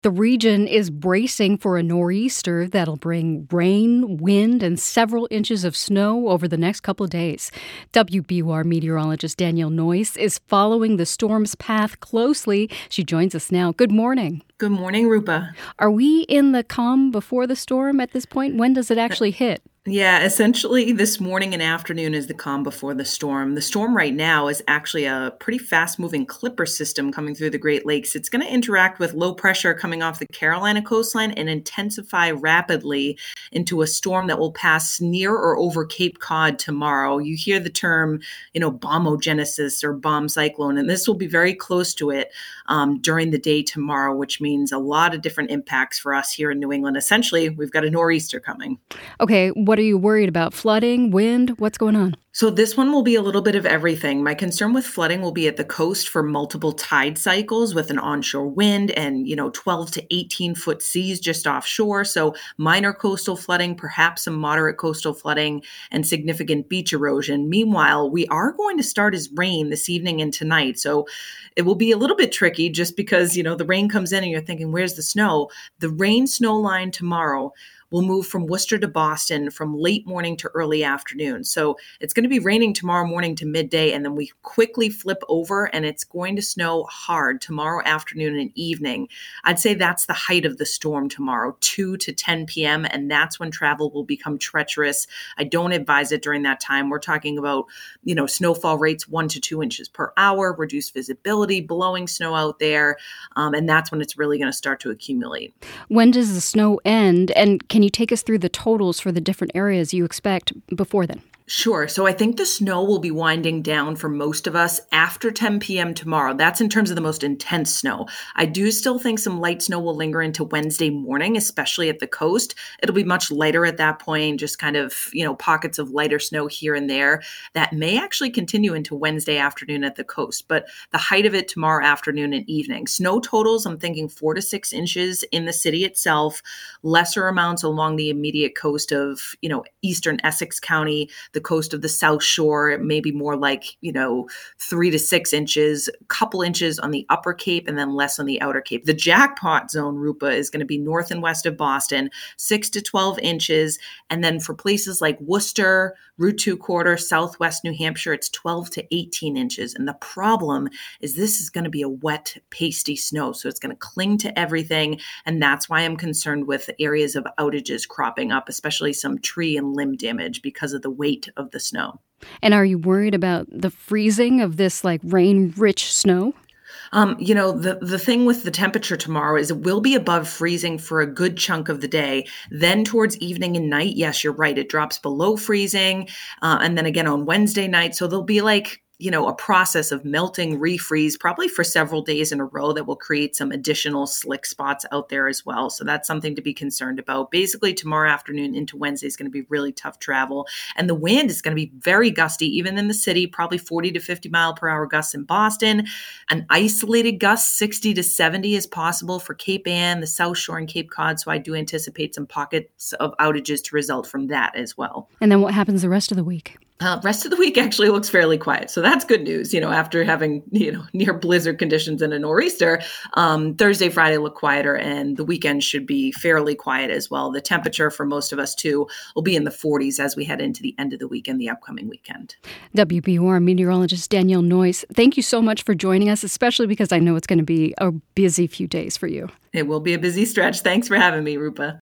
The region is bracing for a nor'easter that'll bring rain, wind, and several inches of snow over the next couple of days. WBUR meteorologist Danielle Noyce is following the storm's path closely. She joins us now. Good morning. Good morning, Rupa. Are we in the calm before the storm at this point? When does it actually hit? Yeah, essentially this morning and afternoon is the calm before the storm. The storm right now is actually a pretty fast-moving clipper system coming through the Great Lakes. It's going to interact with low pressure coming off the Carolina coastline and intensify rapidly into a storm that will pass near or over Cape Cod tomorrow. You hear the term, bombogenesis or bomb cyclone, and this will be very close to it during the day tomorrow, which means a lot of different impacts for us here in New England. Essentially, we've got a nor'easter coming. Okay, what are you worried about? Flooding, wind? What's going on? So this one will be a little bit of everything. My concern with flooding will be at the coast for multiple tide cycles with an onshore wind and, 12 to 18 foot seas just offshore. So minor coastal flooding, perhaps some moderate coastal flooding and significant beach erosion. Meanwhile, we are going to start as rain this evening and tonight. So it will be a little bit tricky just because, the rain comes in and you're thinking, where's the snow? The rain snow line tomorrow will move from Worcester to Boston from late morning to early afternoon. So it's going to be raining tomorrow morning to midday, and then we quickly flip over and it's going to snow hard tomorrow afternoon and evening. I'd say that's the height of the storm tomorrow, 2 to 10 p.m., and that's when travel will become treacherous. I don't advise it during that time. We're talking about, snowfall rates 1 to 2 inches per hour, reduced visibility, blowing snow out there, and that's when it's really going to start to accumulate. When does the snow end? And can you take us through the totals for the different areas you expect before then? Sure. So I think the snow will be winding down for most of us after 10 p.m. tomorrow. That's in terms of the most intense snow. I do still think some light snow will linger into Wednesday morning, especially at the coast. It'll be much lighter at that point, just kind of, pockets of lighter snow here and there. That may actually continue into Wednesday afternoon at the coast, but the height of it tomorrow afternoon and evening. Snow totals, I'm thinking 4 to 6 inches in the city itself, lesser amounts along the immediate coast of, eastern Essex County, the coast of the South Shore, maybe more like, 3 to 6 inches, a couple inches on the upper Cape and then less on the outer Cape. The jackpot zone, Rupa, is going to be north and west of Boston, 6 to 12 inches. And then for places like Worcester, Route 2 Quarter, Southwest New Hampshire, it's 12 to 18 inches. And the problem is this is going to be a wet, pasty snow. So it's going to cling to everything. And that's why I'm concerned with areas of outages cropping up, especially some tree and limb damage because of the weight of the snow. And are you worried about the freezing of this rain-rich snow? The thing with the temperature tomorrow is it will be above freezing for a good chunk of the day. Then towards evening and night, yes, you're right, it drops below freezing. And then again on Wednesday night, so there'll be a process of melting, refreeze, probably for several days in a row that will create some additional slick spots out there as well. So that's something to be concerned about. Basically, tomorrow afternoon into Wednesday is going to be really tough travel. And the wind is going to be very gusty, even in the city, probably 40 to 50 mile per hour gusts in Boston. An isolated gust, 60 to 70 is possible for Cape Ann, the South Shore, and Cape Cod. So I do anticipate some pockets of outages to result from that as well. And then what happens the rest of the week? Rest of the week actually looks fairly quiet. So that's good news, after having, near blizzard conditions and a nor'easter. Thursday, Friday look quieter, and the weekend should be fairly quiet as well. The temperature for most of us, too, will be in the 40s as we head into the end of the week and the upcoming weekend. WBUR meteorologist Danielle Noyce, thank you so much for joining us, especially because I know it's going to be a busy few days for you. It will be a busy stretch. Thanks for having me, Rupa.